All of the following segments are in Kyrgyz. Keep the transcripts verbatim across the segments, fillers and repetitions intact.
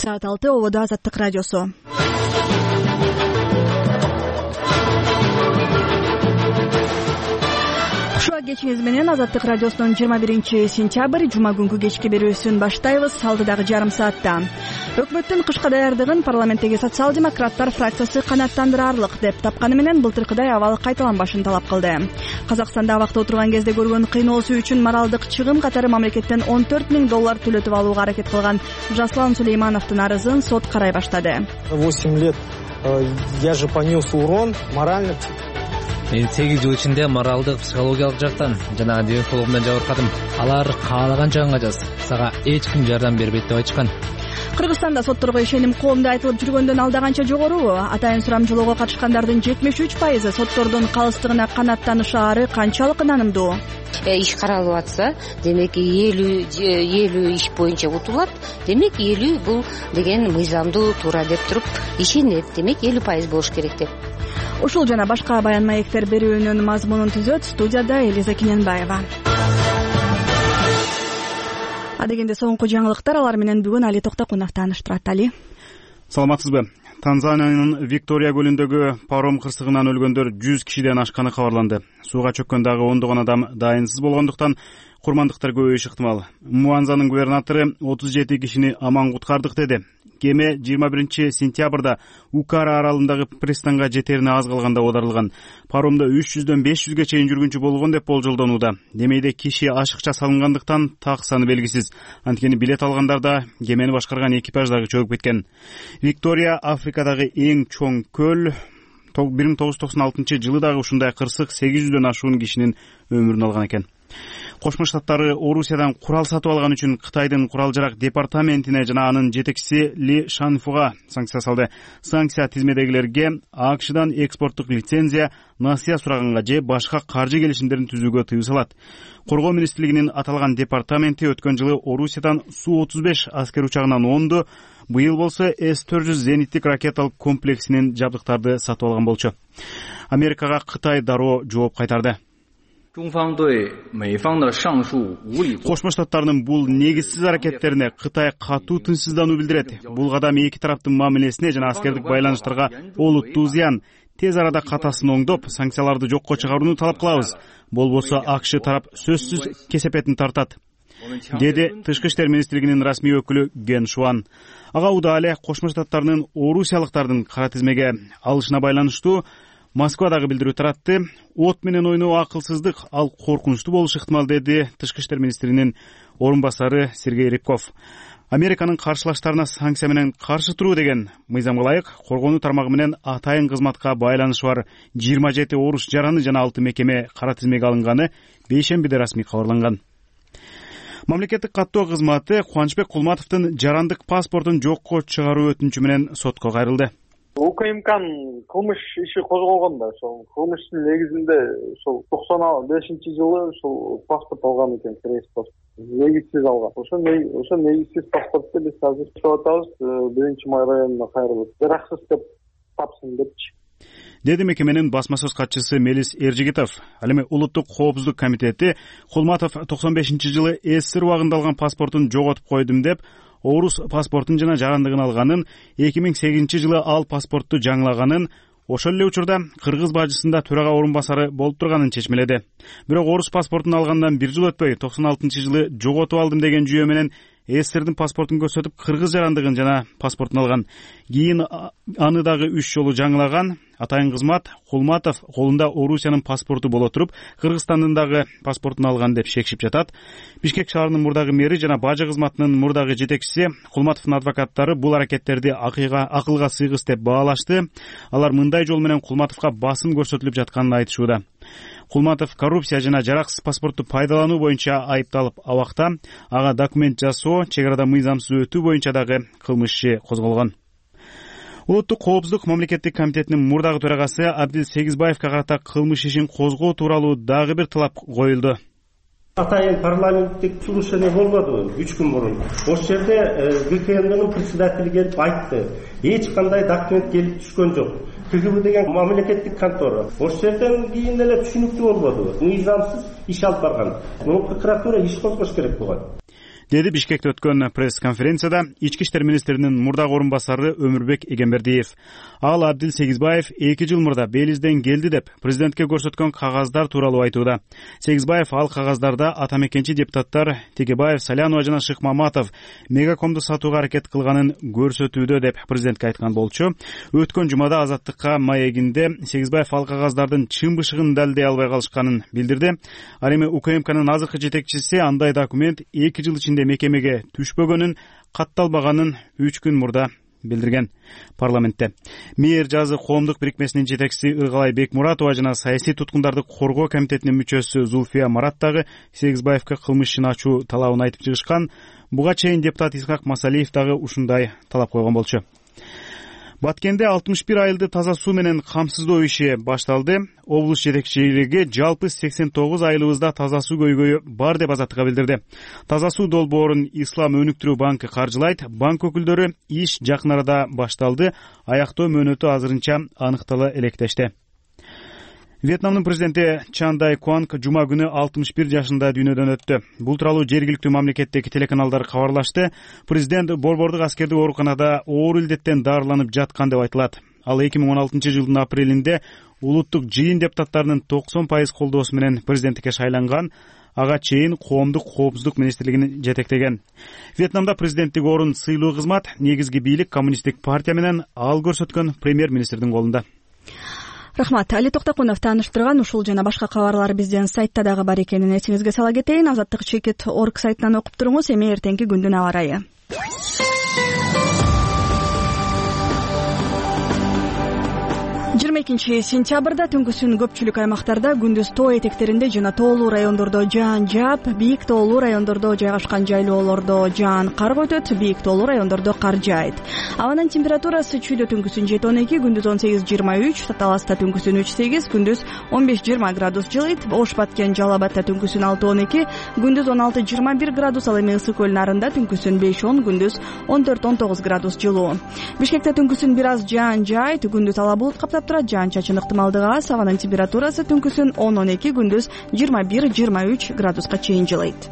Саат алты ободо Азаттык радиосу. Ушуга кечиңиз менен Азаттык радиосунун жыйырма биринчи сентябрь жума күнкү кечки берүүсүн баштайбыз. Алдыдагы жарым саатта өкмөттүн кышка даярдыгын парламенттеги социал-демократтар фракциясы канааттандырарлык деп тапканы менен былтыркыдай абал кайталанбашын талап кылды. Казакстанда абакта отурган кезде көргөн кыйноосу үчүн моралдык чыгым катары мамлекеттен он төрт миң доллар төлөтүп алууга аракет кылган Жаслан Сулеймановдун арызын сот карай баштады. восемь лет я же понес урон морально. Мен сегиз жыл ичинде моралдык, психологиялык жактан жана дефолтумдан жабыркадым. Алар каалаган жагыңа жаз. Сага эч ким жардам бербейт деп айтышкан. Кыргызстанда сотторго ишеним коомдо айтылып жүргөндөн алда канча жогору. Атайын сурамжылоого катышкандардын жетимиш үч пайызы соттордун калыстыгына канааттанышаары канчалык ынанымдуу? Иш каралып атса, демек элүү элүү иш боюнча утулат. Демек элүү бул деген мыйзамдуу туура деп туруп ишенет. Демек элүү пайыз болуш керек деп. Ушул жана башка баян маектер берүүнүн мазмунун түзөт студияда Элиза Кененбаева. Адегенде соңку жаңылыктар, алар менен бүгүн Али Токтокунов тааныштырат. Али. Саламатсызбы? Танзаниянын Виктория көлүндөгү паром кырсыгынан өлгөндөр жүз кишиден ашканы кабарланды. Сууга чөккөн дагы ондогон адам дайынсыз болгондуктан курмандыктар көбөйүшү ыктымал. Муанзанын губернатору отуз жети кишини аман куткардык деди. Кеме жыйырма биринчи сентябрда Укара аралындагы пристанга жетерине аз калганда оодарылган. Паромдо үч жүздөн беш жүзгө чейин жүргүнчү болгон деп болжолдонууда. Демейде киши ашыкча салынгандыктан так саны белгисиз. Анткени билет алгандар да кемени башкарган экипаж дагы чөгүп кеткен. Виктория Африкадагы эң чоң көл. бир миң тогуз жүз токсон алтынчы жылы дагы ушундай кырсык сегиз жүздөн ашуун кишинин өмүрүн алган экен. Кошмо Штаттары Орусиядан курал сатып алган үчүн Кытайдын курал-жарак департаментине жана анын жетекчиси Ли Шанфуга санкция салды. Санкция тизмедегилерге АКШдан экспорттук лицензия, насыя сураганга же башка каржы келишимдерин түзүүгө тыюу салат. Коргоо министрлигинин аталган департаменти өткөн жылы Орусиядан Су отуз беш аскер учагынан онду, быйыл болсо С төрт жүз зениттик ракеталык комплексинин жабдыктарды сатып алган болчу. Америкага Кытай дароо жооп кайтарды. Кошмо Штаттарынын бул негизсиз аракеттерине Кытай катуу тынчсыздануу билдирет. Бул кадам эки тараптын мамилесине жана аскердик байланыштарга олуттуу зыян. Тез арада катасын оңдоп, санкцияларды жокко чыгарууну талап кылабыз. Болбосо АКШ тарап сөзсүз кесепетин тартат, деди Тышкы иштер министрлигинин расмий өкүлү Ген Шуан. Ага удаа эле Кошмо Штаттарынын орусиялыктардын кара тизмеге алышына байланыштуу Москва дагы билдирүү таратты. От менен ойноо акылсыздык, ал коркунучтуу болушу ыктымал, деди Тышкы иштер министринин орун басары Сергей Рябков. Американын каршылаштарына санкция менен каршы туруу деген мыйзамга ылайык коргонуу тармагы менен атайын кызматка байланышы бар жыйырма жети орус жараны жана алты мекеме кара тизмеге алынганы бейшембиде расмий кабарланган. Мамлекеттик каттоо кызматы Кубанычбек Кулматовдун жарандык паспортун жокко чыгаруу өтүнүчү менен сотко кайрылды. УКМКнын кылмыш иши козголгон да, ошол кылмыштын негизинде ошол токсон бешинчи жылы ошол паспорт алган экен, рейс паспорт. Негизсиз алган. Ошо ошо негизсиз паспортты биз азыр чыгып атабыз, биринчи май районуна кайрылып, жараксыз деп тапсын депчи, деди мекеменин басма сөз катчысы Мелис Эржигитов. Ал эми Улуттук коопсуздук комитети Кулматов токсон бешинчи жылы СССР убагында алган паспортун жоготуп койдум деп, орус паспортун жана жарандыгын алганын, эки миң сегизинчи жылы ал паспортту жаңылаганын, ошол эле учурда кыргыз бажысында төрага орун басары болуп турганын чечмеледи. Бирок орус паспортун алгандан бир жыл өтпөй токсон алтынчы жылы жоготуп алдым деген жүйө менен СССРдин паспортун көрсөтүп кыргыз жарандыгын жана паспортун алган. Кийин аны дагы үч жолу жаңылаган. Атайын кызмат Кулматов колунда Орусиянын паспорту боло туруп, Кыргызстандын дагы паспортун алган деп шекшип жатат. Бишкек шаарынын мурдагы мэри жана бажы кызматынын мурдагы жетекчиси Кулматовдун адвокаттары бул аракеттерди акыйга акылга сыйгыс деп баалашты. Алар мындай жол менен Кулматовго басым көрсөтүлүп жатканын айтышууда. Кулматов коррупция жана жараксыз паспорту пайдалануу боюнча айыпталып абакта, ага документ жасоо, чек арада мыйзамсыз өтүү боюнча дагы кылмыш иши козголгон. Улуттук коопсуздук мамлекеттик комитетинин мурдагы төрагасы Абдил Сегизбаевга карата кылмыш ишин козгоо тууралуу дагы бир талап коюлду. Атайын парламенттик слушание болбоду үч күн мурун. Ошол жерде ГКМдин председатели келип айтты. Эч кандай документ келип түшкөн жок. КГБ деген мамлекеттик контора. Ошол жерден кийин эле түшүнүктүү болбоду. Мыйзамсыз иш алып барган. Прокуратура иш козгош керек болгон. деди Бишкекте өткөн пресс конференцияда ички иштер министринин мурдагы орун басары Өмүрбек Эгембердиев. Ал Абдил Сегизбаев эки жыл мурда Белизден келди деп президентке көрсөткөн кагаздар тууралуу айтууда. Сегизбаев ал кагаздарда атамекенчи депутаттар Тегебаев, Салянова жана Шыкмаматов мегакомду сатууга аракет кылганын көрсөтүүдө деп президентке айткан болчу. Өткөн жумада Азаттыкка маегинде Сегизбаев ал кагаздардын чын бышыгын далилдей албай калышканын билдирди. Ал эми УКМКнын азыркы жетекчиси андай документ эки жыл ичинде мекемеге түшпөгөнүн, катталбаганын үч күн мурда билдирген. Парламентте Мээр жазы коомдук бирикмесинин жетекчиси Ыргалай Бекмуратова жана саясий туткундарды коргоо комитетинин мүчөсү Зулфия Марат дагы Сегизбаевке кылмыш ишин ачуу талабын айтып чыгышкан. Буга чейин депутат Исхак Масалиев дагы ушундай талап койгон болчу. Баткенде алтымыш бир айылды таза суу менен камсыздоо иши башталды. Облус жетекчилиги жалпы сексен тогуз айылыбызда таза суу көйгөйү бар деп Азаттыкка билдирди. Таза суу долбоорун Ислам өнүктүрүү банкы каржылайт. Банк өкүлдөрү иш жакын арада башталды. Аяктоо мөөнөтү азырынча аныктала элекдешти. Вьетнамдын президенти Чандай Куанг жума күнү алтымыш бир жашында дүйнөдөн өттү. Бул тууралуу жергиликтүү мамлекеттеги телеканалдар кабарлашты. Президент Борбордук аскердик ооруканада оор илдеттен дарыланып жаткан деп айтылат. Ал эки миң он алтынчы жылдын апрелинде улуттук жыйын депутаттарынын токсон пайыз колдоосу менен президенттикке шайланган. Ага чейин коомдук коопсуздук министрлигин жетектеген. Вьетнамда президенттик орун сыйлуу кызмат, негизги бийлик коммунисттик партия менен ал көрсөткөн премьер-министрдин колунда. Рахмат. Али Токтокунов тааныштырган ушул жана башка кабарлар бизден сайтта дагы бар экенин эсиңизге сала кетейин. Азаттык чекит точка орг сайтынан окуп туруңуз. Эми эртеңки күндүн аба ырайы. жыйырма экинчи сентябрда түнкүсүн көпчүлүк аймактарда күндүз тоо этектеринде жана тоолуу райондордо жаан жаап, бийик тоолуу райондордо жайгашкан жайлоолордо жаан кар көтөт, бийик тоолуу райондордо кар жаайт. Абанын температурасы чүйдө түнкүсүн жети он эки, күндүз он сегиз жыйырма үч, Таласта түнкүсүн үч сегиз, күндүз он беш жыйырма градус жылыйт. Ош Баткен Жалал Абадта түнкүсүн алты он эки, күндүз он алты жыйырма бир градус, ал эми Ысык көл нарында түнкүсүн беш он, күндүз он төрт он тогуз градус жылуу. Бишкекте түнкүсүн бир аз жаан жаайт, күндүз ала булут каптап турат, жаан-чачын ыктымалдыгы аз. Абанын температурасы түнкүсүн он он эки, күндүз жыйырма бир жыйырма үч градуска чейин жылыйт.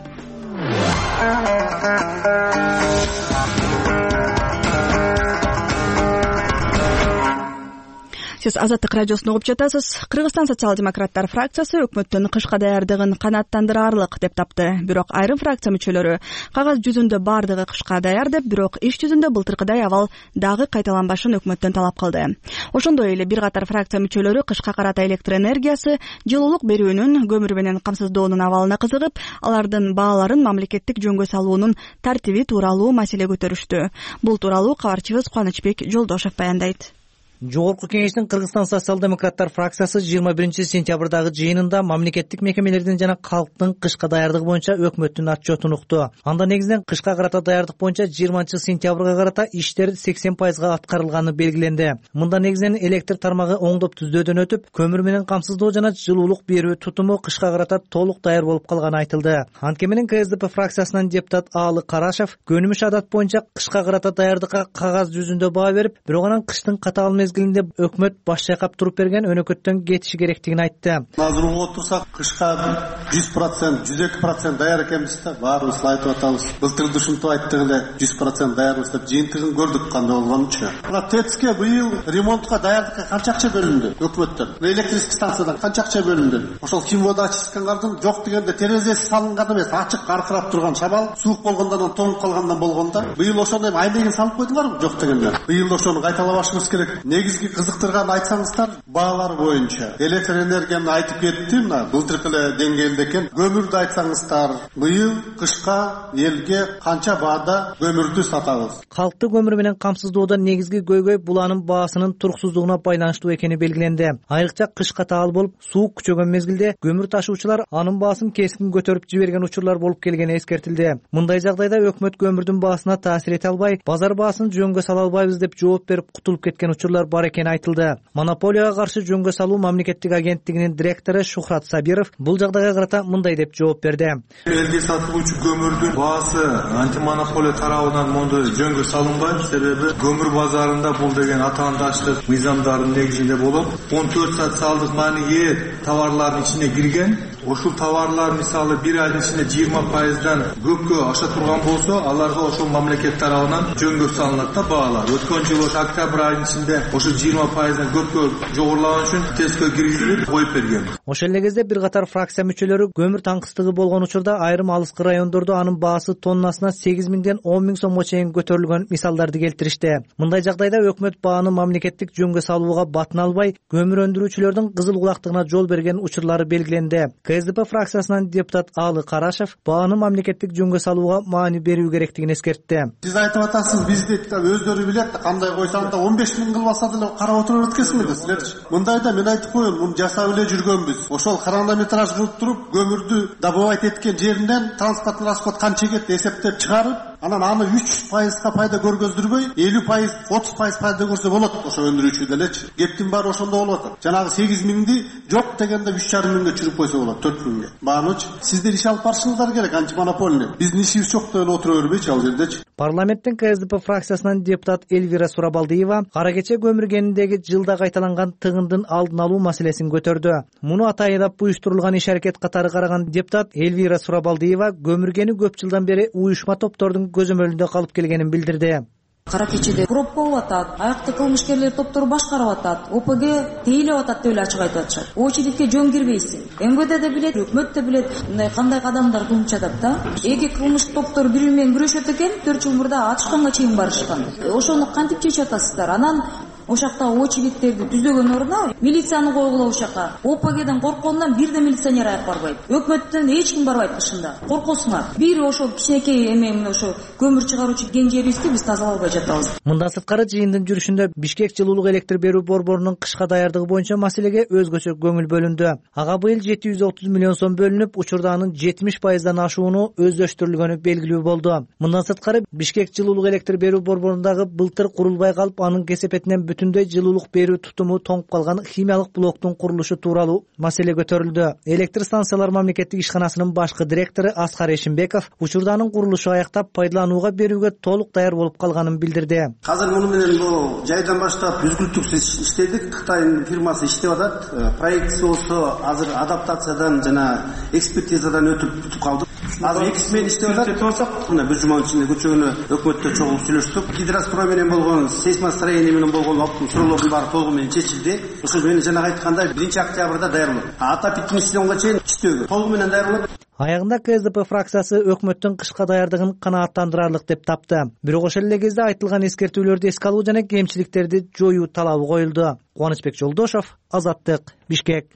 Сиз Азаттык радиосун угуп жатасыз. Кыргызстан социал-демократтар фракциясы өкмөттүн кышка даярдыгын канааттандыраарлык деп тапты. Бирок айрым фракция мүчөлөрү кагаз жүзүндө бардыгы кышка даяр деп, бирок иш жүзүндө былтыркыдай абал дагы кайталанбашын өкмөттөн талап кылды. Ошондой эле бир катар фракция мүчөлөрү кышка карата электр энергиясы, жылуулук берүүнүн, көмүр менен камсыздоонун абалына кызыгып, алардын бааларын мамлекеттик жөнгө салуунун тартиби тууралуу маселе көтөрүштү. Бул тууралуу кабарчыбыз Кубанычбек Жолдошев баяндайт. Жогорку кеңештин Кыргызстан социал-демократтар фракциясы жыйырма биринчи сентябрдагы жыйынында мамлекеттик мекемелердин жана калктын кышка даярдыгы боюнча өкмөттүн отчетун укту. Анда негизинен кышка карата даярдык боюнча жыйырманчы сентябрга карата иштер сексен пайызга аткарылганы белгиленди. Мында негизинен электр тармагы оңдоп түздөөдөн өтүп, көмүр менен камсыздоо жана жылуулук берүү тутуму кышка карата толук даяр болуп калганы айтылды. Анткени менен КСДП фракциясынан депутат Аалы Карашев көнүмүш адат боюнча кышка карата даярдыкка кагаз жүзүндө баа берип, бирок анан кыштын катаал мезгилинде өкмөт баш чайкап туруп берген өнөкөттөн кетиши керектигин айтты. Азыр угуп турсак, кышка жүз процент, жүз эки процент даяр экенбиз да, баарыбыз айтып атабыз. Былтыр ушинтип айттык эле, жүз процент даярбыз деп жыйынтыгын көрдүк кандай болгонучу. Мына ТЭЦке быйыл ремонтка даярдыкка канча акча бөлүндү өкмөттөн? Электрический станциядан канча акча бөлүндү? Ошол химводочисткалардын жок дегенде терезеси салынган эмес, ачык аркырап турган шабал, суук болгондон тоңуп калгандан болгондо, быйыл ошону эми аймегин салып койдуларбы? Жок дегенде. Быйыл ошону кайталабашыбыз керек. Негизги кызыктырган айтсаңыздар, баалар боюнча электр энергияны айтып кетти, мына былтыркы эле деңгээлде экен. Көмүрдү айтсаңыздар, быйыл кышка элге канча баада көмүрдү сатабыз? Калкты көмүр менен камсыздоодо негизги көйгөй буланын баасынын туруксуздугуна байланыштуу экени белгиленди. Айрыкча кышка таал болуп, суук күчөгөн мезгилде көмүр ташуучулар анын баасын кескин көтөрүп жиберген учурлар болуп келгени эскертилди. Мындай жагдайда өкмөт көмүрдүн баасына таасир эте албай, базар баасын жөнгө сала албайбыз деп жооп берип кутулуп кеткен учурлар бар экени айтылды. Монополияга каршы жөнгө салуу мамлекеттик агенттигинин директору Шухрат Сабиров бул жагдайга карата мындай деп жооп берди. Элге сатылуучу көмүрдүн баасы антимонополия тарабынан мондой жөнгө салынбайт, себеби көмүр базарында бул деген атаандаштык мыйзамдардын негизинде болот. он төрт саат салдык маани ээ товарлардын ичине кирген, ошол товарлар мисалы бир айдын ичинде жыйырма пайыздан көпкө аша турган болсо, аларга ошол мамлекет тарабынан жөнгө салынат да баалар. Өткөн жылы ошо октябрь айынын ичинде ошо жыйырма пайыздан көпкө жогорулаган үчүн тесткө киргизилип коюп берген. Ошол эле кезде бир катар фракция мүчөлөрү көмүр таңкыстыгы болгон учурда айрым алыскы райондордо анын баасы тоннасына сегиз миңден он миң сомго чейин көтөрүлгөн мисалдарды келтиришти. Мындай жагдайда өкмөт бааны мамлекеттик жөнгө салууга батын албай, көмүр өндүрүүчүлөрдүн кызыл кулактыгына жол берген учурлары белгиленди. КСДП фракциясынан депутат Алы Карашев бааны мамлекеттик жөнгө салууга маани берүү керектигин эскертти. Сиз айтып атасыз, бизде өздөрү билет, кандай койсоң да он беш миң кылбаса деле карап отуруп эткенсиңер силерчи. Мындайда мен айтып коеюн, муну жасап эле жүргөнбүз. Ошол хронометраж кылып туруп, көмүрдү добывать эткен жеринен транспорттун расход канча кетти эсептеп чыгарып, анан аны үч пайызга пайда көргөздүрбөй, элүү пайыз, отуз пайыз пайда көрсө болот ошо өндүрүүчү делечи. Кептин баары ошондо болуп атат. Жанагы сегиз миңди жок дегенде үч жарым миңге чүрүп койсо болот, төрт миңге. Баанычы, сиздер иш алып барышыңыздар керек, антимонопольный. Биздин ишибиз жок деп отура бербейчи ал жердечи. Парламенттин КСДП фракциясынан депутат Эльвира Сурабалдиева кара кече көмүр кениндеги жылда кайталанган тыгындын алдын алуу маселесин көтөрдү. Муну атайынап буюштурулган иш аракет катары караган депутат Эльвира Сурабалдиева көмүр кени көп жылдан бери уюшма топтордун көзөмөлүндө калып келгенин билдирди. Кара кечеде куроп болуп атат, аяктуу кылмышкерлер топтору башкарып атат, ОПГ тейлеп атат деп эле ачык айтып атышат. Очередке жөн кирбейсиң. МВД да билет, өкмөт да билет, мындай кандай кадамдар кылынып жатат да. Эки кылмыш топтор бири бири менен күрөшөт экен, төрт жыл мурда ачканга чейин барышкан. Ошону кантип чечип атасыздар? Анан ошакта очередтерди түзөгөн ордуна милицияны койгула ошакка. ОПГден корккондон бир да милиционер аяк барбайт. Өкмөттөн эч ким барбайт башында. Коркосуңар. Бир ошо кичинекей эме менен ошо көмүр чыгаруучу кен жерибизди биз тазалабай жатабыз. Мындан сырткары жыйындын жүрүшүндө Бишкек жылуулук электр берүү борборунун кышка даярдыгы боюнча маселеге өзгөчө көңүл бөлүндү. Ага быйыл жети жүз отуз миллион сом бөлүнүп, учурда анын жетимиш пайыздан ашууну өздөштүрүлгөнү белгилүү болду. Мындан сырткары Бишкек жылуулук электр берүү борборундагы былтыр курулбай калып, анын кесепетинен бүтүндөй жылуулук берүү тутуму тоңуп калган химиялык блоктун курулушу тууралуу маселе көтөрүлдү. Электр станциялар мамлекеттик ишканасынын башкы директору Аскар Эшимбеков учурда анын курулушу аяктап, пайдаланууга берүүгө толук даяр болуп калганын билдирди. Азыр муну менен бул жайдан баштап үзгүлтүксүз иштедик. Кытайдын фирмасы иштеп атат. Проектси болсо азыр адаптациядан жана экспертизадан өтүп бүтүп калды. Азыр эки смен иштеп атат. Мына бир жума ичинде көчөгөнө өкмөттө чогулуп сүйлөштүк. Гидроскура менен болгон сейсмостроение менен болгон суроолордун баары толугу менен чечилди. Ошол менен жана айткандай биринчи октябрда даяр болот. Отопительный сезонго чейин иштөөгө толугу менен даяр болот. Аягында КСДП фракциясы өкмөттүн кышка даярдыгын канааттандырарлык деп тапты. Бирок ошол эле кезде айтылган эскертүүлөрдү эске алуу жана кемчиликтерди жоюу талабы коюлду. Кубанычбек Жолдошов, Азаттык, Бишкек.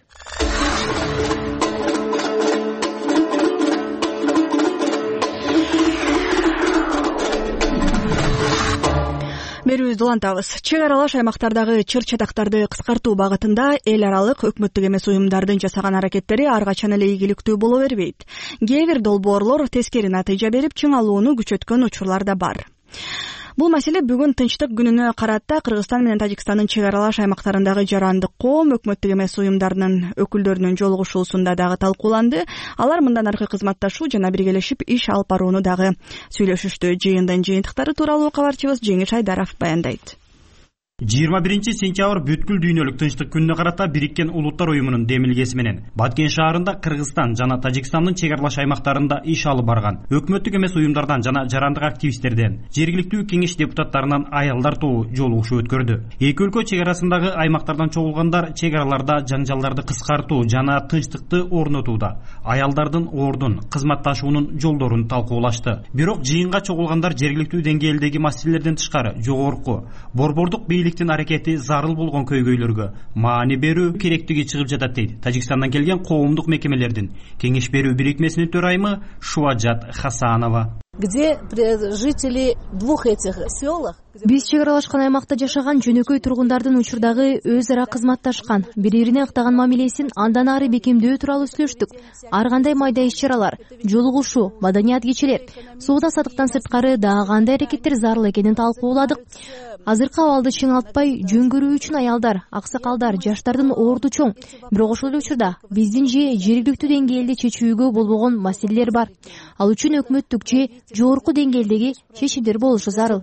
Берүүбүздү улантабыз. Чек аралаш аймактардагы чыр-чатактарды кыскартуу багытында эл аралык өкмөттүк эмес уюмдардын жасаган аракеттери ар качан эле ийгиликтүү боло бербейт. Кээ бир долбоорлор тескери натыйжа берип, чыңалууну күчөткөн учурлар да бар. Бул маселе бүгүн Тынчтык күнүнө карата Кыргызстан менен Тажикстандын чек аралаш аймактарындагы жарандык коом өкмөттүк эмес уюмдарынын өкүлдөрүнүн жолугушуусунда дагы талкууланды. Алар мындан аркы кызматташуу жана биргелешип иш алып барууну дагы сүйлөшүштү. Жыйындын жыйынтыктары тууралуу кабарчыбыз Жеңиш Айдаров баяндайт. жыйырма биринчи сентябрь бүткүл дүйнөлүк тынчтык күнүнө карата Бириккен Улуттар уюмунун демилгеси менен Баткен шаарында Кыргызстан жана Тажикстандын чек аралаш аймактарында иш алып барган өкмөттүк эмес уюмдардан жана жарандык активисттерден, жергиликтүү кеңеш депутаттарынан аялдар тобу жолугушуу өткөрдү. Эки өлкө чек арасындагы аймактардан чогулгандар чек араларда жаңжалдарды кыскартуу жана тынчтыкты орнотууда аялдардын ордун, кызматташуунун жолдорун талкуулашты. Бирок жыйынга чогулгандар жергиликтүү деңгээлдеги маселелерден тышкары жогорку борбордук бийлик аракети зарыл болгон көйгөйлөргө маани берүү керектиги чыгып жатат дейт Тажикстандан келген коомдук мекемелердин кеңеш берүү бирикмесинин төрайымы Шуваджат Хасанова. Где жители двух этих селах Биз чек аралашкан аймакта жашаган жөнөкөй тургундардын учурдагы өз ара кызматташкан, бири-бирине ыктаган мамилесин андан ары бекемдөө тууралуу сүйлөштүк. Ар кандай майда иш-чаралар, жолугушуу, маданият кечелер, соода саттыктан сырткары дагы кандай аракеттер зарыл экенин талкууладык. Азыркы абалды чыңалтпай жөн көрүү үчүн аялдар, аксакалдар, жаштардын орду чоң. Бирок ошол эле учурда биздин же жергиликтүү деңгээлде чечүүгө болбогон маселелер бар. Ал үчүн өкмөттүк же жогорку деңгээлдеги чечимдер болушу зарыл.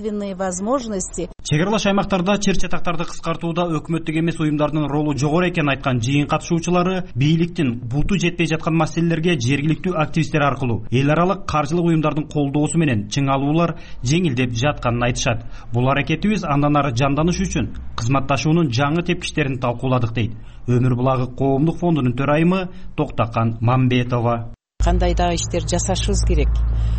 Чек аралаш аймактарда чер чатактарды кыскартууда өкмөттүк эмес уюмдардын ролу жогору экенин айткан жыйын катышуучулары бийликтин буту жетпей жаткан маселелерге жергиликтүү активисттер аркылуу эл аралык каржылык уюмдардын колдоосу менен чың алуулар жеңилдеп жатканын айтышат. Бул аракетибиз андан ары жанданыш үчүн кызматташуунун жаңы тепкичтерин талкууладык дейт Өмүр булагы коомдук фондунун төрайымы Токтакан Мамбетова. Кандай дагы иштер жасашыбыз керек.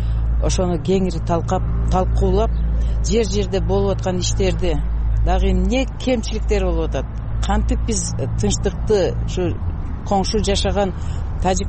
Ошону кеңири талкап, талкуулап, жер жерде болуп аткан иштерди дагы эмне кемчиликтер болуп атат. Кантип биз тынчтыкты ушу коңшу жашаган тажик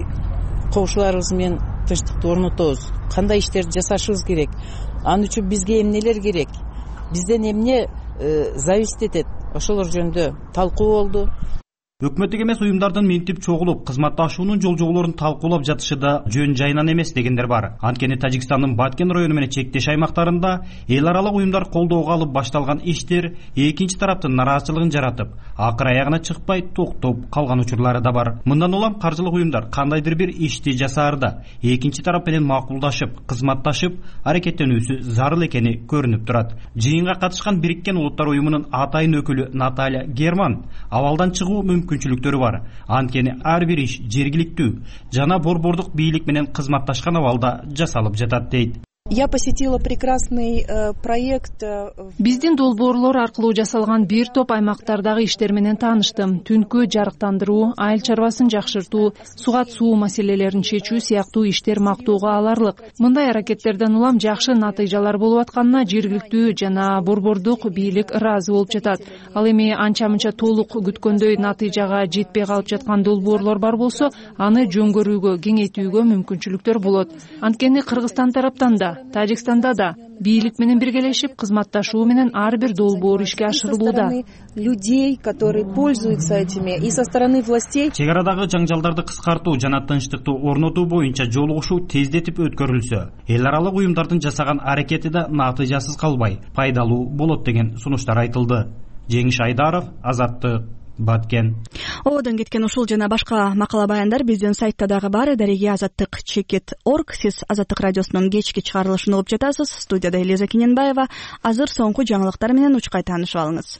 кошуларыбыз менен тынчтыкты орнотобуз. Кандай иштерди жасашыбыз керек. Анын үчүн бизге эмнелер керек? Бизден эмне зависит этет? Ошолор жөнүндө талкуу болду. Өкмөттүк эмес уюмдардын минтип чогулуп кызматташуунун жол-жоболорун талкуулап жатышы да жөн жайынан эмес дегендер бар. Анткени Тажикстандын Баткен району менен чектеш аймактарында эл аралык уюмдар колдоого алып башталган иштер экинчи тараптын нараазачылыгын жаратып, акыр аягына чыкпай токтоп калган учурлары да бар. Мындан улам каржылык уюмдар кандайдыр бир ишти жасаарда экинчи тарап менен макулдашып, кызматташып, аракеттенүүсү зарыл экени көрүнүп турат. Жыйынга катышкан Бириккен Улуттар уюмунун атайын өкүлү Наталья Герман абалдан чыгуу мүмкүнчүлүктөрү бар. Анткени ар бир иш жергиликтүү жана борбордук бийлик менен кызматташкан абалда жасалып жатат дейт. Я посетила прекрасный проект. Биздин долбоорлор аркылуу жасалган бир топ аймактардагы иштер менен тааныштым. Түнкү жарыктандыруу, айыл чарбасын жакшыртуу, сугат суу маселелерин чечүү сыяктуу иштер мактоого аларлык. Мындай аракеттерден улам жакшы натыйжалар болуп атканына жергиликтүү жана борбордук бийлик ыраазы болуп жатат. Ал эми анча-мынча толук күткөндөй натыйжага жетпей калып жаткан долбоорлор бар болсо, аны жөн көрүүгө, кеңейтүүгө мүмкүнчүлүктөр болот. Анткени Кыргызстан тараптан да Тажикстанда да бийлик менен биргелешип кызматташуу менен ар бир долбоор ишке ашырылууда. Людей, которые пользуются этими, и со стороны властей. Чек арадагы жаңжалдарды кыскартуу жана тынчтыкты орнотуу боюнча жолугушуу тездетип өткөрүлсө, эл аралык уюмдардын жасаган аракети да натыйжасыз калбай, пайдалуу болот деген сунуштар айтылды. Жеңиш Айдаров, Азаттык, Баткен. Ободон кеткен ушул жана башка макала баяндар биздин сайтта дагы бар. Дареги азаттык чекит точка орг. Сиз Азаттык радиосунун кечки чыгарылышын угуп жатасыз. Студияда Элиза Кененбаева. Азыр соңку жаңылыктар менен учкай таанышып алыңыз.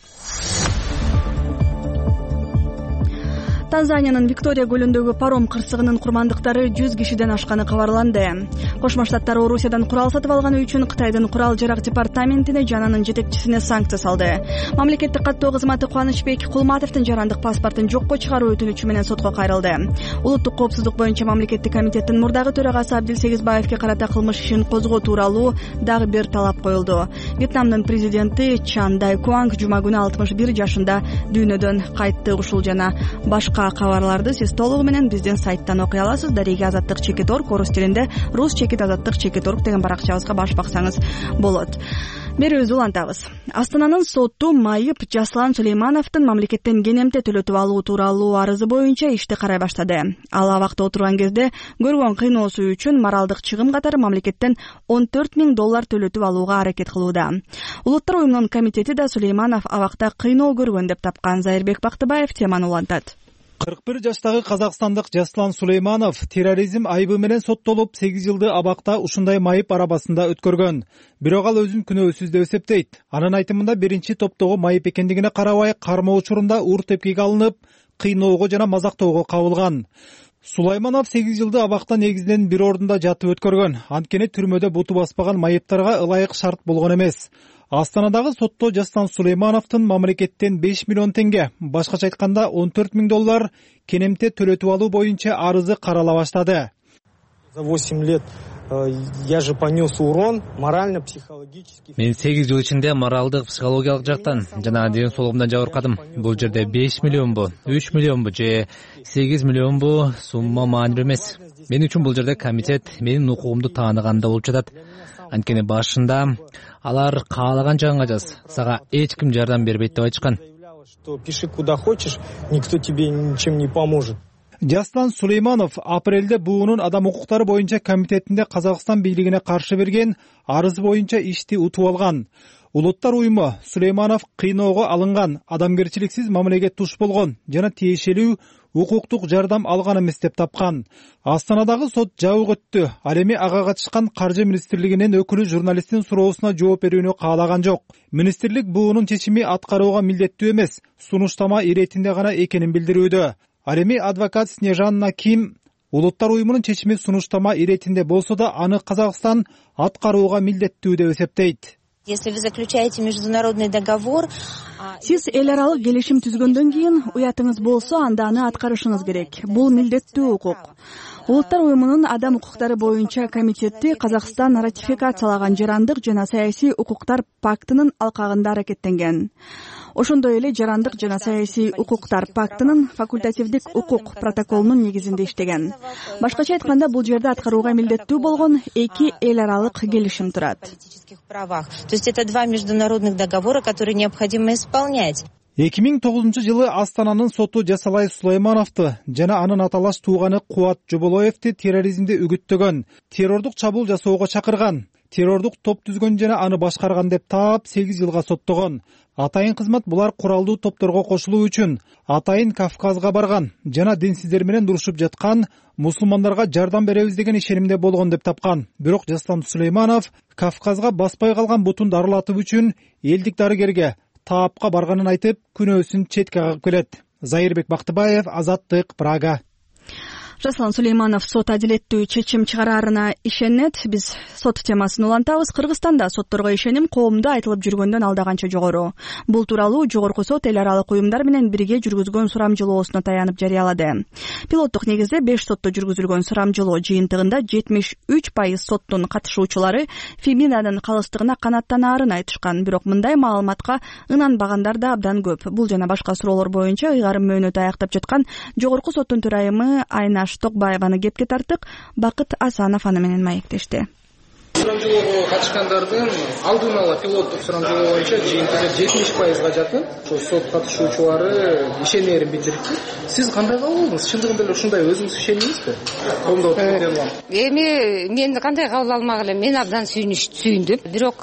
Танзаниянын Виктория көлүндөгү паром кырсыгынын курмандыктары жүз кишиден ашканы кабарланды. Кошмо Штаттар Орусиядан курал сатып алганы үчүн Кытайдын курал жарак департаментине жана анын жетекчисине санкция салды. Мамлекеттик каттоо кызматы Кубанычбек Кулматовдун жарандык паспортун жокко чыгаруу өтүнүчү менен сотко кайрылды. Улуттук коопсуздук боюнча мамлекеттик комитеттин мурдагы төрагасы Абдилсегизбаевге карата кылмыш ишин козгоо тууралуу дагы бир талап коюлду. Вьетнамдын президенти Чан Дай Куанг жума күнү алтымыш бир жашында дүйнөдөн кайтты. Ушул жана башка кабарларды сиз толугу менен биздин сайттан окуй аласыз. Дареги азаттык чекит точка орг орус тилинде, рус чекит азаттык чекит точка орг деген баракчабызга баш баксаңыз болот. Берүүбүздү улантабыз. Астананын соту майып Жаслан Сулеймановдун мамлекеттен кенемте төлөтүп алуу тууралуу арызы боюнча ишти карай баштады. Ал абакта отурган кезде көргөн кыйноосу үчүн моралдык чыгым катары мамлекеттен он төрт миң доллар төлөтүп алууга аракет кылууда. Улуттар уюмунун комитети да Сулейманов абакта кыйноо көргөн деп тапкан. Зайырбек Бактыбаев теманы улантат. кырк бир жаштагы казакстандык Жаслан Сулейманов терроризм айыбы менен соттолуп сегиз жылды абакта ушундай майып арабасында өткөргөн. Бирок ал өзүн күнөөсүз деп эсептейт. Анын айтымында биринчи топтогу майып экендигине карабай кармоо учурунда уур тепкиге алынып, кыйноого жана мазактоого кабылган. Сулайманов сегиз жылды абакта негизинен бир ордунда жатып өткөргөн. Анткени түрмөдө буту баспаган майыптарга ылайык шарт болгон эмес. Астанадагы сотто Жаслан Сулеймановдун мамлекеттен беш миллион теңге, башкача айтканда он төрт миң доллар кенемте төлөтүп алуу боюнча арызы карала баштады. За восемь лет я же понес урон морально психологический. Мен сегиз жыл ичинде моралдык психологиялык жактан жана ден соолугумдан жабыркадым. Бул жерде беш миллионбу, үч миллионбу же сегиз миллионбу сумма маанилүү эмес. Мен үчүн бул жерде комитет менин укугумду тааныганда болуп жатат. Анткени башында алар каалаган жагыңа жаз, сага эч ким жардам бербейт деп айтышкан. Пиши куда хочешь, никто тебе ничем не поможет. Жаслан Сулейманов апрелде буунун адам укуктары боюнча комитетинде Казакстан бийлигине каршы берген арыз боюнча ишти утуп алган. Улуттар уюму Сулейманов кыйноого алынган, адамгерчиликсиз мамилеге туш болгон жана тиешелүү укуктук жардам алган эмес деп тапкан. Астанадагы сот жабык өттү. Ал эми ага катышкан Каржы министрлигинин өкүлү журналисттин суроосуна жооп берүүнү каалаган жок. Министрлик буунун чечими аткарууга милдеттүү эмес, сунуштама иретинде гана экенин билдирүүдө. Ал эми адвокат Снежанна Ким Улуттар уюмунун чечими сунуштама иретинде болсо да аны Казакстан аткарууга милдеттүү деп эсептейт. Если вы заключаете международный договор, сиз эл аралык келишим түзгөндөн кийин уятыңыз болсо, анда аны аткарышыңыз керек. Бул милдеттүү укук. Улуттар уюмунун адам укуктары боюнча комитети Казакстан ратификациялаган жарандык жана саясий укуктар пактынын алкагында аракеттенген. Ошондой эле жарандык жана саясий укуктар пактынын факультативдик укук протоколунун негизинде иштеген. Башкача айтканда, бул жерде аткарууга милдеттүү болгон эки эл аралык келишим турат. То есть это два международных договора, которые необходимо исполнять. эки миң тогузунчу жылы Астананын соту Жасалай Сулаймановду жана анын аталаш тууганы Кубат Жоболоевди терроризмди үгүттөгөн, террордук чабуул жасоого чакырган, террордук топ түзгөн жана аны башкарган деп таап сегиз жылга соттогон. Атайын кызмат булар куралдуу топторго кошулуу үчүн атайын Кавказга барган жана динсиздер менен дурушуп жаткан мусулмандарга жардам беребиз деген ишенимде болгон деп тапкан. Бирок Жаслан Сулейманов Кавказга баспай калган бутун дарылатуу үчүн элдик дарыгерге таапка барганын айтып, күнөөсүн четке кагып келет. Зайырбек Бактыбаев, Азаттык, Прага. Жаслан Сулейманов сот адилеттүү чечим чыгараарына ишенет. Биз сот темасын улантабыз. Кыргызстанда сотторго ишеним коомдо айтылып жүргөндөн алдаганча жогору. Бул тууралуу жогорку сот эл аралык уюмдар менен бирге жүргүзгөн сурамжылоосуна таянып жарыялады. Пилоттук негизде беш сотто жүргүзүлгөн сурамжылоо жыйынтыгында жетимиш үч пайыз соттун катышуучулары Фемиданын калыстыгына канааттанаарын айтышкан. Бирок мындай маалыматка ынанбагандар да абдан көп. Бул жана башка суроолор боюнча ыйгарым мөөнөтү аяктап жаткан жогорку соттун төрайымы Айна Токбаеваны кепке тарттык. Бакыт Асанов аны менен маектешти. Сурамжылоого катышкандардын алдын ала пилоттук сурамжылоо боюнча жыйынтыгы жетимиш пайызга жакын ошо сот катышуучулары ишенерин билдирипти. Сиз кандай кабыл алдыңыз? Чындыгында эле ушундай өзүңүз ишендиңизби? Коомдо отурган. Эми мен кандай кабыл алмак элем? Мен абдан сүйүндүм. Бирок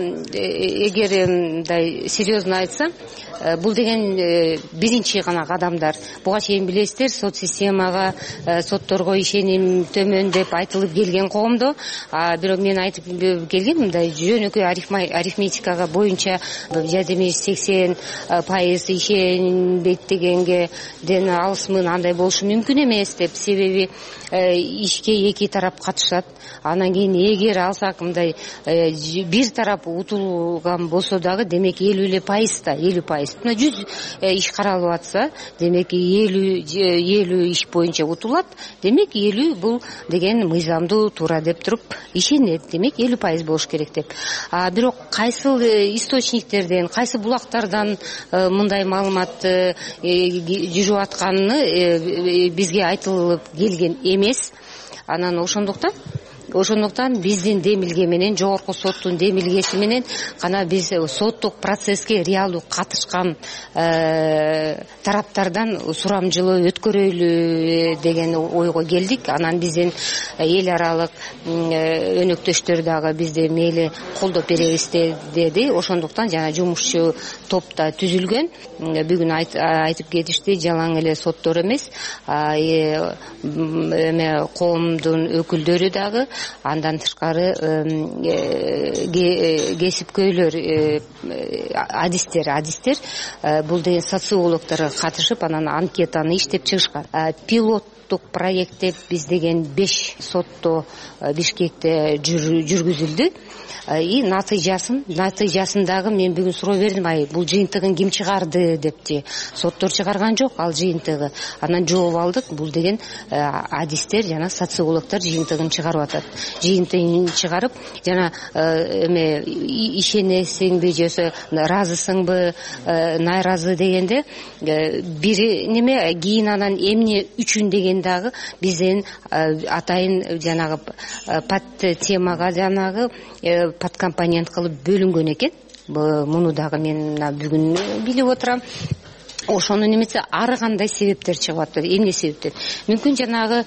эгер мындай серьезно айтсам, бул деген биринчи гана кадамдар. Буга чейин билесиздер, сот системага, сотторго ишеним төмөн деп айтылып келген коомдо. Бирок мен айтып келгем, мындай жөнөкөй арифметикага боюнча жетимиш сексен пайыз ишенбейт дегенге ден алысмын, андай болушу мүмкүн эмес деп. Себеби ишке эки тарап катышат. Анан кийин эгер алсак мындай бир тарап утулган болсо дагы, демек элүү эле пайыз да, элүү пайыз. Мына жүз иш каралып атса, демек элүү иш боюнча утулат. Демек элүү бул деген мыйзамдуу туура деп туруп ишенет. Демек элүү пайыз болуш керек деп. А бирок кайсыл источниктерден, кайсы булактардан мындай маалымат жүрүп атканы бизге айтылып келген эмес. Анан ошондуктан Ошондуктан биздин демилге менен, жогорку соттун демилгеси менен гана биз соттук процесске реалдуу катышкан тараптардан сурамжылоо өткөрөлү деген ойго келдик. Анан биздин эл аралык өнөктөштөр дагы бизди мейли колдоп беребиз деди. Ошондуктан жана жумушчу топ да түзүлгөн. Бүгүн айтып кетишти, жалаң эле соттор эмес, эме коомдун өкүлдөрү дагы, андан тышкары кесипкөйлөр, адистер, адистер бул деген социологдор катышып, анан анкетаны иштеп чыгышкан. Пилоттук проект деп биз деген беш сотто Бишкекте жүргүзүлдү. И натыйжасын, натыйжасын дагы мен бүгүн суроо бердим, ай бул жыйынтыгын ким чыгарды депчи. Соттор чыгарган жок ал жыйынтыгы. Анан жооп алдык, бул деген адистер жана социологдор жыйынтыгын чыгарып атат. Жыйынтыгын чыгарып, жана эме ишенесиңби же ыраазысыңбы, найразы дегенде бири неме, кийин анан эмне үчүн деген дагы бизден атайын жанагы пат темага жанагы пат компонент кылып бөлүнгөн экен. Муну дагы мен бүгүн билип отурам. ошону немесе ар кандай себептер чыгып атат. Эмне себептер? Мүмкүн жанагы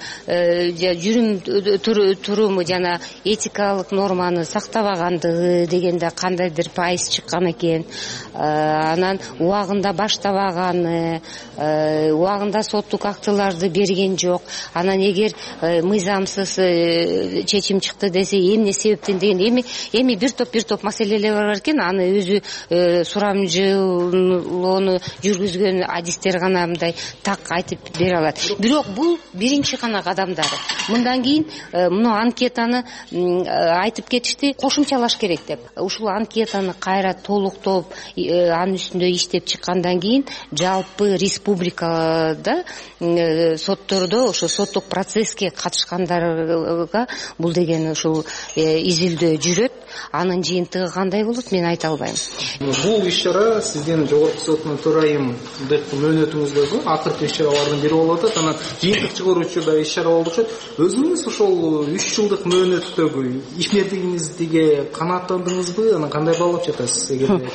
жүрүм туруму жана этикалык норманы сактабагандыгы дегенде кандайдыр пайыз чыккан экен. Анан убагында баштабаганы, убагында соттук актыларды берген жок. Анан эгер мыйзамсыз чечим чыкты десе эмне себептен деген эми эми бир топ бир топ маселелер бар экен. Аны өзү сурамжылоону жүргүзгөн адистер гана мындай так айтып бере алат. Бирок бул биринчи гана кадамдары. Мындан кийин мына анкетаны айтып кетишти, кошумчалаш керек деп. Ушул анкетаны кайра толуктоп, анын үстүндө иштеп чыккандан кийин жалпы республикада соттордо ошо соттук процесске катышкандарга бул деген ушул изилдөө жүрөт. Анын жыйынтыгы кандай болот, мен айта албайм. Бул иш-чара сиздин жогорку соттун төрайымдык мөөнөтүңүздөгү акыркы иш-чаралардын бири болуп атат. Анан жыйынтык чыгаруучу да иш-чара болуп окшойт. Өзүңүз ошол үч жылдык мөөнөттөгү ишмердигиңизге канааттандыңызбы? Анан кандай баалап жатасыз эгерде?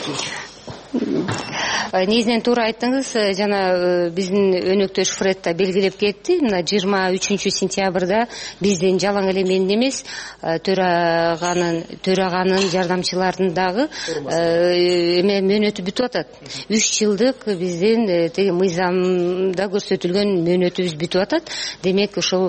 Негизинен туура айттыңыз, жана биздин өнөктөш Фредда белгилеп кетти. Мына жыйырма үчүнчү сентябрда биздин жалаң эле менин эмес, төраганын төраганын жардамчыларынын дагы эме мөөнөтү бүтүп атат. үч жылдык биздин теги мыйзамда көрсөтүлгөн мөөнөтүбүз бүтүп атат. Демек ошол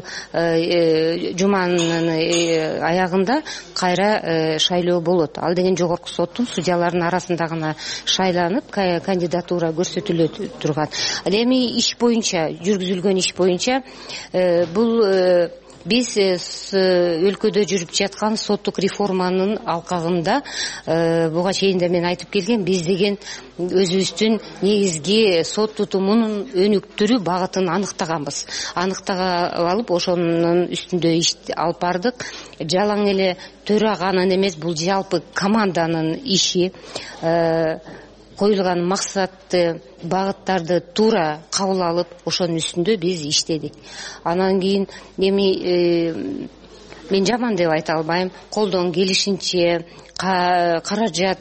жуманын аягында кайра шайлоо болот. Ал деген жогорку соттун судьяларынын арасында гана шайланып кандидатура көрсөтүлө турган. Ал эми иш боюнча, жүргүзүлгөн иш боюнча бул биз өлкөдө жүрүп жаткан соттук реформанын алкагында буга чейин да мен айтып келген, биз деген өзүбүздүн негизги сот тутумунун өнүктүрүү багытын аныктаганбыз. Аныктага алып, ошонун үстүндө иш алып бардык. Жалаң эле төраганын эмес, бул жалпы команданын иши. Коюлган максатты, багыттарды туура кабыл алып, ошонун үстүндө биз иштедик. Анан кийин эми мен жаман деп айта албайм. Колдон келишинче каражат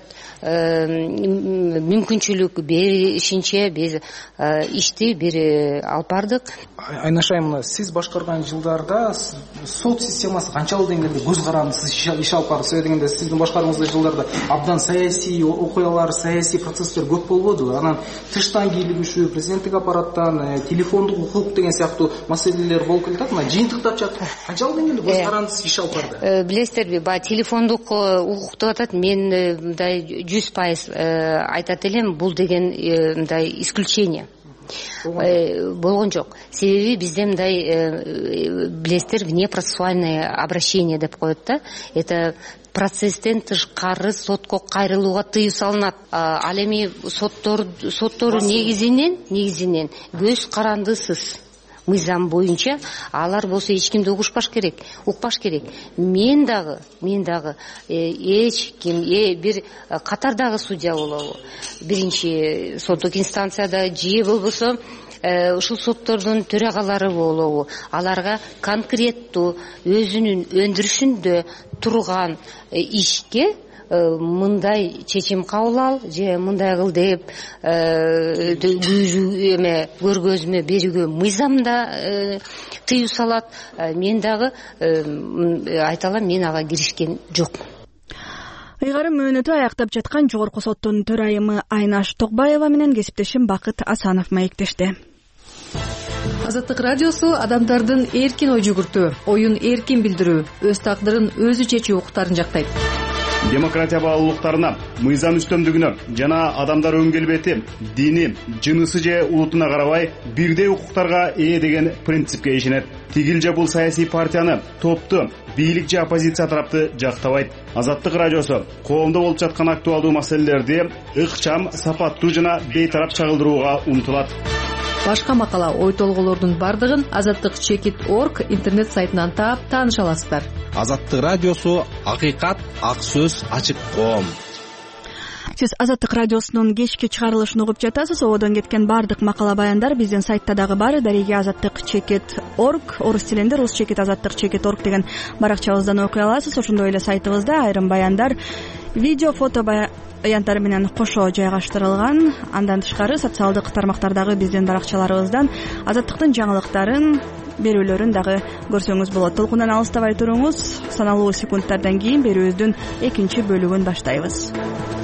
мүмкүнчүлүк беришинче биз ишти бир алып бардык. Айнашайым, сиз башкарган жылдарда сот системасы канчалык деңгээлде көз карандысыз иш алып бардыңыз? Себеби дегенде сиздин башкарууңуздагы жылдарда абдан саясий окуялар, саясий процесстер көп болбодубу? Анан тыштан кийлигишүү, президенттик аппараттан телефондук укук деген сыяктуу маселелер болуп келатат. Мына жыйынтыктап жатып, канчалык деңгээлде көз карандысыз иш алып барды? Билесиздерби, баягы телефондук укук деп атат. Мен мындай жүз пайыз айтат элем, бул деген мындай исключение болгон жок. Себеби бизде мындай билесиздер внепроцессуальное обращение деп коет да. Это процесстен тышкары сотко кайрылууга тыюу салынат. Ал эми соттор соттору негизинен негизинен көз карандысыз. Мыйзам боюнча алар болсо эч кимди угушпаш керек, укпаш керек. Мен дагы, мен дагы эч ким, э бир катардагы судья болобу, биринчи соттук инстанцияда же болбосо ушул соттордун төрагалары болобу, аларга конкреттүү өзүнүн өндүрүшүндө турган ишке мындай чечим кабыл ал же мындай кыл деп күйрүү эме көргөзмө берүүгө мыйзамда тыюу салат. Мен дагы айта алам, мен ага киришкен жокмун. Ыйгарым мөөнөтү аяктап жаткан жогорку соттун төрайымы Айнаш Токбаева менен кесиптешим Бакыт Асанов маектешти. Азаттык радиосу адамдардын эркин ой жүгүртүү, оюн эркин билдирүү, өз тагдырын өзү чечүү укуктарын жактайт. Демократия баалуулуктарына, мыйзам үстөмдүгүнө жана адамдар өң келбети, дини, жынысы же улутуна карабай бирдей укуктарга ээ деген принципке ишенет. Тигил же бул саясий партияны, топту, бийлик же оппозиция тарапты жактабайт. Азаттык радиосу коомдо болуп жаткан актуалдуу маселелерди ыкчам, сапаттуу жана бейтарап чагылдырууга умтулат. Башка макала, ой толгоолордун бардыгын азаттык чекит точка орг интернет сайтынан таап тааныша аласыздар. Азаттык радиосу акыйкат, ак сөз, ачык коом. Сиз Азаттык радиосунун кечки чыгарылышын угуп жатасыз. Ободон кеткен бардык макала баяндар биздин сайтта дагы бар. Дареги азаттык чекит точка орг, орус тилинде рус чекит азаттык чекит точка орг деген баракчабыздан окуй аласыз. Ошондой эле сайтыбызда айрым баяндар, видео, фото ыянтары менен кошо жайгаштырылган. Андан тышкары социалдык тармактардагы биздин баракчаларыбыздан Азаттыктын жаңылыктарын, берүүлөрүн дагы көрсөңүз болот. Толкундан алыстабай туруңуз. Саналуу секундтардан кийин берүүбүздүн экинчи бөлүгүн баштайбыз.